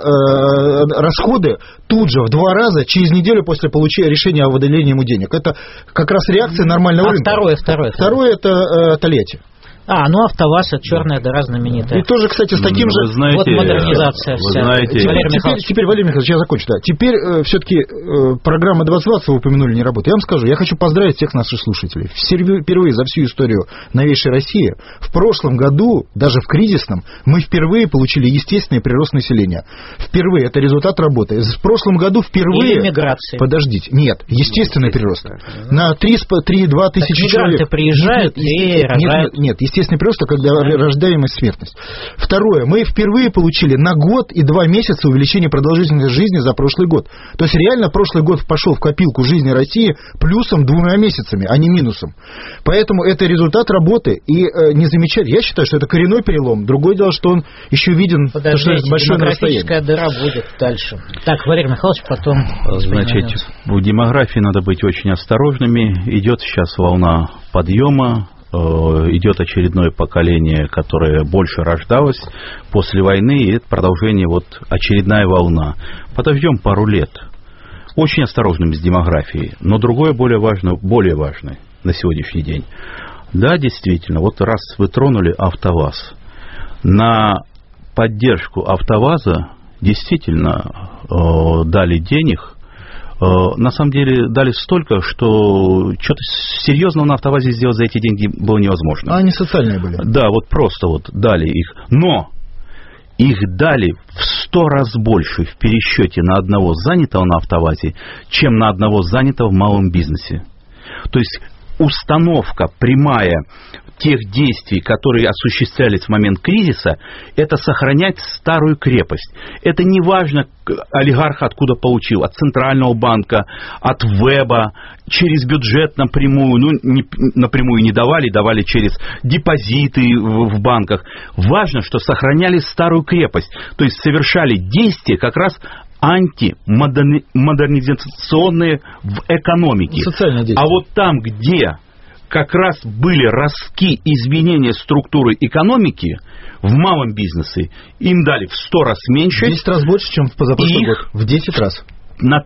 расходы тут же в 2 раза через неделю после получения решения о выделении ему денег. Это как раз реакция нормального рынка. Второе это Тольятти. АвтоВАЗ, это черная дыра знаменитая. И тоже, кстати, с таким же... Знаете, вот модернизация вся. Теперь, Владимир Михайлович, я закончу. Да. Теперь все-таки программа 2020, вы упомянули, не работает. Я вам скажу, я хочу поздравить всех наших слушателей. Впервые за всю историю новейшей России в прошлом году, даже в кризисном, мы впервые получили естественный прирост населения. Впервые. Это результат работы. В прошлом году впервые... Или миграции. Подождите. Нет, естественный прирост. На 3,2 тысячи человек. Мигранты приезжают и рожают. Нет, естественный прирост, когда рождаемость, смертность. Второе, мы впервые получили на год и 2 месяца увеличение продолжительности жизни за прошлый год. То есть реально прошлый год пошел в копилку жизни России плюсом 2 месяцами, а не минусом. Поэтому это результат работы и не замечать. Я считаю, что это коренной перелом. Другое дело, что он еще виден, что это большое расстояние. Демографическая дыра будет дальше. Так, Валерий Михайлович, потом... Значит, в демографии надо быть очень осторожными. Идет сейчас волна подъема. Идет очередное поколение, которое больше рождалось после войны, и это продолжение, очередная волна. Подождем пару лет. Очень осторожными с демографией. Но другое более важное на сегодняшний день. Да, действительно, раз вы тронули АвтоВАЗ. На поддержку АвтоВАЗа действительно дали денег. На самом деле дали столько, что что-то серьезного на АвтоВАЗе сделать за эти деньги было невозможно. А они социальные были? Да, просто дали их. Но их дали в 100 раз больше в пересчете на одного занятого на АвтоВАЗе, чем на одного занятого в малом бизнесе. То есть установка прямая тех действий, которые осуществлялись в момент кризиса, это сохранять старую крепость. Это не важно, олигарх откуда получил, от Центрального банка, от ВЭБа, через бюджет напрямую, напрямую не давали через депозиты в банках. Важно, что сохраняли старую крепость, то есть совершали действия как раз антимодернизационные в экономике. А вот там, где как раз были ростки изменения структуры экономики, в малом бизнесе им дали в 100 раз меньше. В 10 раз больше, чем в позапрошлый год. В 10 раз. На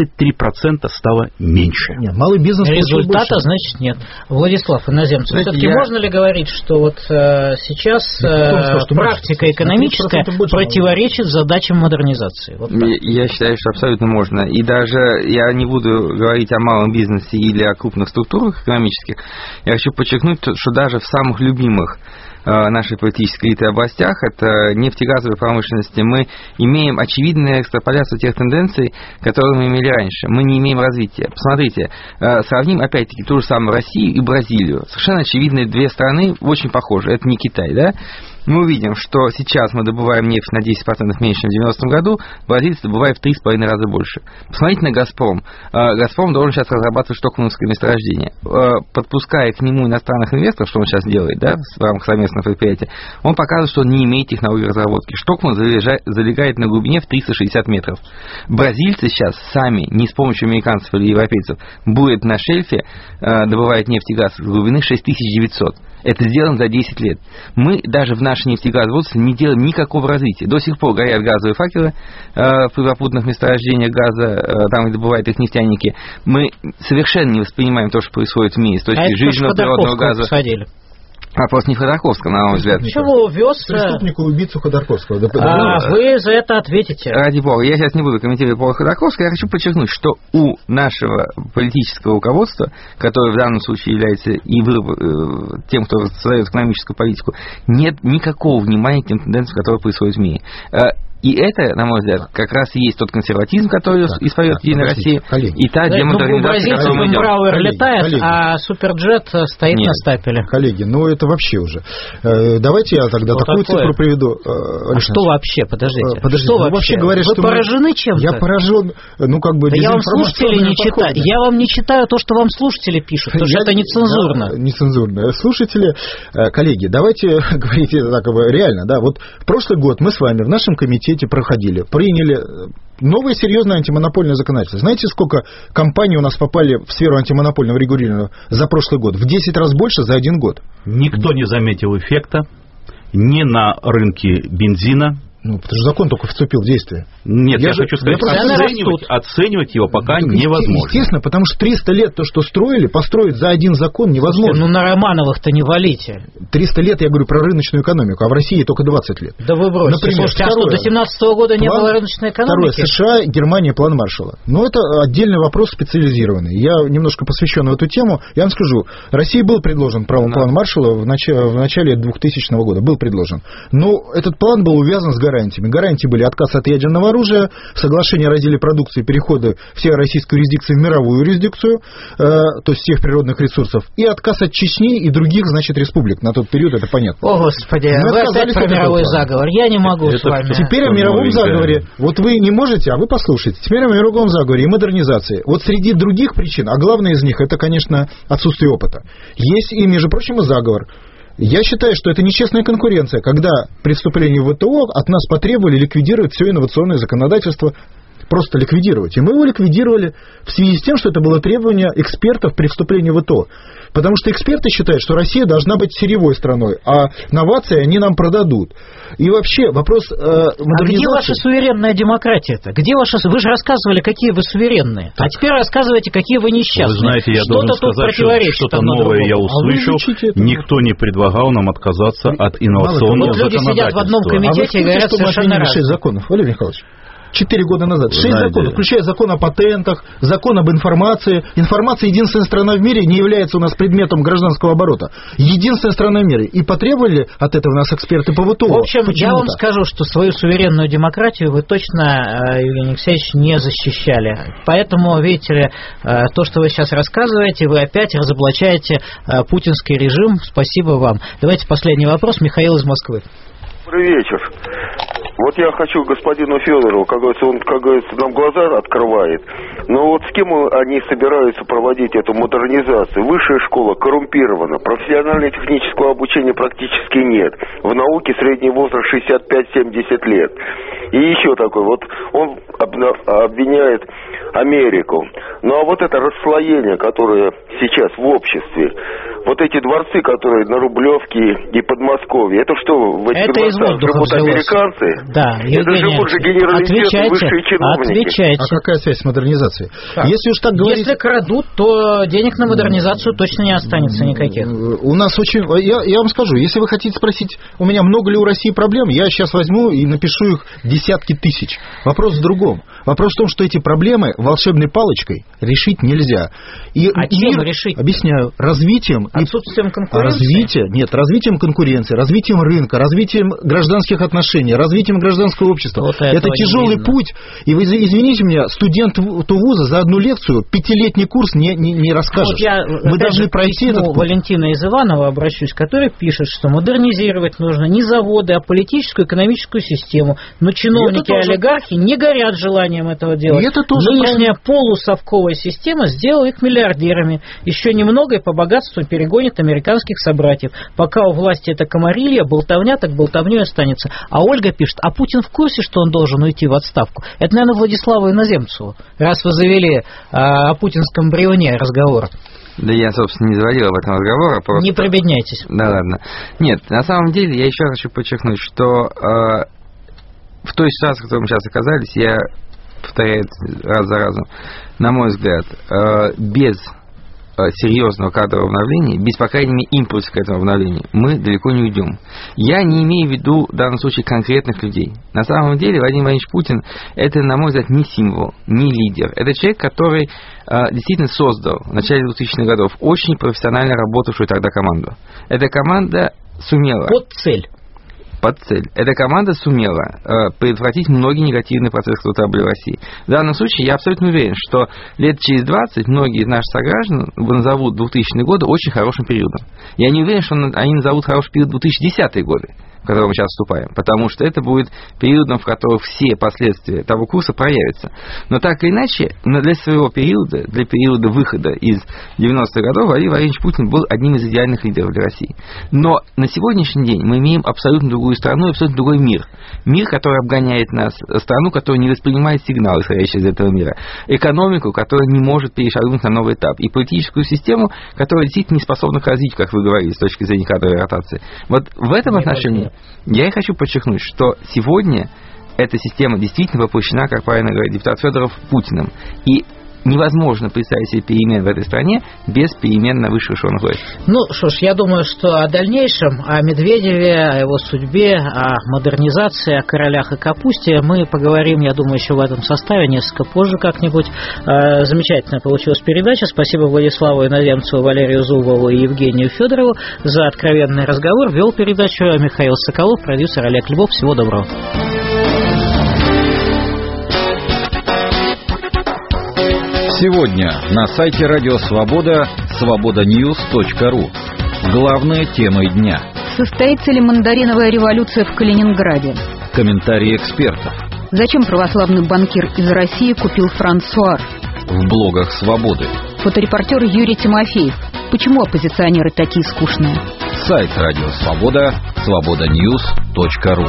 33% стало меньше. Нет, малый бизнес результата, значит, нет. Владислав Иноземцев, все-таки можно ли говорить, что вот сейчас практика экономическая противоречит задачам модернизации? Вот я считаю, что абсолютно можно. И даже я не буду говорить о малом бизнесе или о крупных структурах экономических. Я хочу подчеркнуть, что даже в самых любимых нашей политической элиты областях, это нефтегазовой промышленности, мы имеем очевидную экстраполяцию тех тенденций, которые мы имели раньше. Мы не имеем развития. Посмотрите, сравним опять-таки ту же самую Россию и Бразилию. Совершенно очевидные две страны, очень похожи. Это не Китай, да? Мы увидим, что сейчас мы добываем нефть на 10% меньше, чем в 90-м году, бразильцы добывают в 3,5 раза больше. Посмотрите на «Газпром». «Газпром» должен сейчас разрабатывать штокгольмское месторождение. Подпуская к нему иностранных инвесторов, что он сейчас делает, да, в рамках совместного предприятия, он показывает, что он не имеет технологии разработки. Штокгольм залегает на глубине в 360 метров. Бразильцы сейчас сами, не с помощью американцев или европейцев, будут на шельфе, добывают нефть и газ с глубины 6900. Это сделано за 10 лет. Мы даже в нашей нефтегазоводстве не делаем никакого развития. До сих пор горят газовые факелы в попутных месторождениях газа, там, где добывают их нефтяники. Мы совершенно не воспринимаем то, что происходит в мире с точки жизненного природного газа. Вопрос не Ходорковского, на мой взгляд. Почему увез преступника, убийцу Ходорковского? Вы за это ответите. Ради бога, я сейчас не буду комментировать по Ходорковскому. Я хочу подчеркнуть, что у нашего политического руководства, которое в данном случае является и тем, кто создает экономическую политику, нет никакого внимания к тем тенденциям, которые происходят в мире. И это, на мой взгляд, как раз и есть тот консерватизм, который исповедует Единая Россия, и та демодернизация, которую мы идем. Брауэр летает, а Суперджет стоит на стапеле. Коллеги, ну это вообще уже. Давайте я тогда такую цифру приведу. Что вообще? Подождите. Что вообще? Говорят, вы поражены чем-то? Я поражен, я вам слушатели не читаю. Я вам не читаю то, что вам слушатели пишут, потому что это нецензурно. Нецензурно. Слушатели, коллеги, давайте говорить так реально. Да, вот прошлый год мы с вами в нашем комитете приняли новое серьезное антимонопольное законодательство. Знаете, сколько компаний у нас попали в сферу антимонопольного регулирования за прошлый год? В 10 раз больше за один год. Никто не заметил эффекта ни на рынке бензина. Ну, потому что закон только вступил в действие. Нет, я хочу сказать, оценивать его пока невозможно. Естественно, потому что 300 лет то, что строили, построить за один закон невозможно. Слушайте, на Романовых-то не валите. 300 лет, я говорю про рыночную экономику, а в России только 20 лет. Да вы бросьте. Например, слушайте, а что, до 17-го года не было рыночной экономики? Второе, США, Германия, план Маршалла. Но это отдельный вопрос специализированный. Я немножко посвящен в эту тему. Я вам скажу, России был предложен план Маршалла в начале 2000 года. Был предложен. Но этот план был увязан с гарантиями. Гарантии были отказ от ядерного оружия, соглашение о разделе продукции, перехода всей российской юрисдикции в мировую юрисдикцию, то есть всех природных ресурсов, и отказ от Чечни и других, значит, республик. На тот период это понятно. О, Господи, вы опять про мировой заговор. Я не могу с вами. Теперь о мировом заговоре. Вот вы не можете, а вы послушайте. Теперь о мировом заговоре и модернизации. Вот среди других причин, а главное из них, это, конечно, отсутствие опыта. Есть и, между прочим, и заговор. Я считаю, что это нечестная конкуренция, когда при вступлении в ВТО от нас потребовали ликвидировать все инновационное законодательство, просто ликвидировать. И мы его ликвидировали в связи с тем, что это было требование экспертов при вступлении в ВТО. Потому что эксперты считают, что Россия должна быть сырьевой страной, а новации они нам продадут. И вообще вопрос модернизации... А где ваша суверенная демократия-то? Где ваша... Вы же рассказывали, какие вы суверенные. А теперь рассказывайте, какие вы несчастные. Вы знаете, я должен сказать, что что-то новое я услышал. Никто не предлагал нам отказаться от инновационного законодательства. Вот люди сидят в одном комитете и говорят совершенно разное. 6 законов, Валерий Михайлович. 4 года назад. 6 законов, включая закон о патентах, закон об информации. Информация единственная страна в мире не является у нас предметом гражданского оборота. Единственная страна в мире. И потребовали от этого нас эксперты по ВТО. В общем, я вам скажу, что свою суверенную демократию вы точно, Евгений Алексеевич, не защищали. Поэтому, видите ли, то, что вы сейчас рассказываете, вы опять разоблачаете путинский режим. Спасибо вам. Давайте последний вопрос. Михаил из Москвы. Добрый вечер. Вот я хочу господину Федорову, как говорится, нам глаза открывает. Но вот с кем они собираются проводить эту модернизацию? Высшая школа коррумпирована, профессионально-технического обучения практически нет. В науке средний возраст 65-70 лет. И еще такой, вот он обвиняет Америку. Ну а вот это расслоение, которое сейчас в обществе, вот эти дворцы, которые на Rублевке и Подмосковье, это что, в этих дворцах живут американцы? Да, это живут же генералитеты, высшие чиновники. Отвечайте. А какая связь с модернизацией? Если уж так говорить... Если крадут, то денег на модернизацию точно не останется никаких. У нас очень... Я вам скажу, если вы хотите спросить, у меня много ли у России проблем, я сейчас возьму и напишу их десятки тысяч. Вопрос в другом. Вопрос в том, что эти проблемы волшебной палочкой решить нельзя. И чем решить? Объясняю. Развитием... Отсутствием конкуренции? Развитием конкуренции, развитием рынка, развитием гражданских отношений, развитием гражданского общества. Вот это тяжелый путь. И вы извините меня, студент вуза за одну лекцию 5-летний курс не расскажешь. Мы должны пройти этот путь. Валентина из Иванова обращусь, который пишет, что модернизировать нужно не заводы, а политическую экономическую систему. Но чиновники и олигархи не горят желанием этого делать. Нынешняя полусовковая система сделала их миллиардерами. Еще немного и по богатству перегонит американских собратьев. Пока у власти это комарилья, болтовня, так болтовней останется. А Ольга пишет, а Путин в курсе, что он должен уйти в отставку? Это, наверное, Владиславу Иноземцеву, раз вы завели о путинском бревне разговор. Да я, собственно, не заводил об этом разговора. Просто... Не прибедняйтесь. Да ладно. Нет, на самом деле, я еще раз хочу подчеркнуть, что в той ситуации, в которой мы сейчас оказались, я повторяю раз за разом, на мой взгляд, без серьезного кадрового обновления, без, по крайней мере, импульса к этому обновлению, мы далеко не уйдем. Я не имею в виду в данном случае конкретных людей. На самом деле Владимир Владимирович Путин – это, на мой взгляд, не символ, не лидер. Это человек, который действительно создал в начале 2000-х годов очень профессионально работавшую тогда команду. Эта команда сумела... Под цель. Эта команда сумела предотвратить многие негативные процессы, которые были в России. В данном случае я абсолютно уверен, что лет через 20 многие из наших сограждан назовут 2000-е годы очень хорошим периодом. Я не уверен, что они назовут хороший период 2010-е годы, в который мы сейчас вступаем, потому что это будет периодом, в котором все последствия того курса проявятся. Но так или иначе, для своего периода, для периода выхода из 90-х годов, Владимир Владимирович Путин был одним из идеальных лидеров для России. Но на сегодняшний день мы имеем абсолютно другую страну, абсолютно другой мир. Мир, который обгоняет нас, страну, которая не воспринимает сигналы, исходящие из этого мира, экономику, которая не может перешагнуть на новый этап, и политическую систему, которая действительно не способна к развитию, как вы говорили, с точки зрения кадровой ротации. Вот в этом отношении я и хочу подчеркнуть, что сегодня эта система действительно воплощена, как правильно говорит депутат Федоров, Путиным. И невозможно представить себе перемен в этой стране без перемен на высших эшелонах власти. Ну, что ж, я думаю, что о дальнейшем, о Медведеве, о его судьбе, о модернизации, о королях и капусте мы поговорим, я думаю, еще в этом составе, несколько позже как-нибудь. Замечательно получилась передача. Спасибо Владиславу Иноземцеву, Валерию Зубову и Евгению Федорову за откровенный разговор. Вел передачу Михаил Соколов, продюсер Олег Львов. Всего доброго. Сегодня на сайте Радио Свобода свободаnews.ru. Главные темы дня. Состоится ли мандариновая революция в Калининграде? Комментарии экспертов. Зачем православный банкир из России купил Франсуар? В блогах Свободы. Фоторепортер Юрий Тимофеев. Почему оппозиционеры такие скучные? Сайт Радио Свобода свободаnews.ru.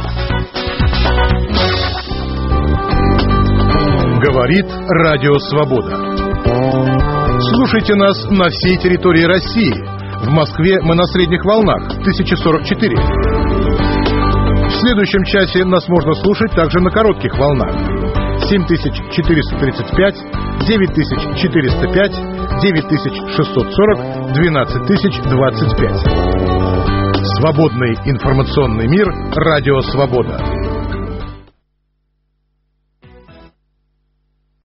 Говорит Радио Свобода. Слушайте нас на всей территории России. В Москве мы на средних волнах 1044. В следующем часе нас можно слушать также на коротких волнах 7435, 9405, 9640, 12025. Свободный информационный мир. Радио Свобода.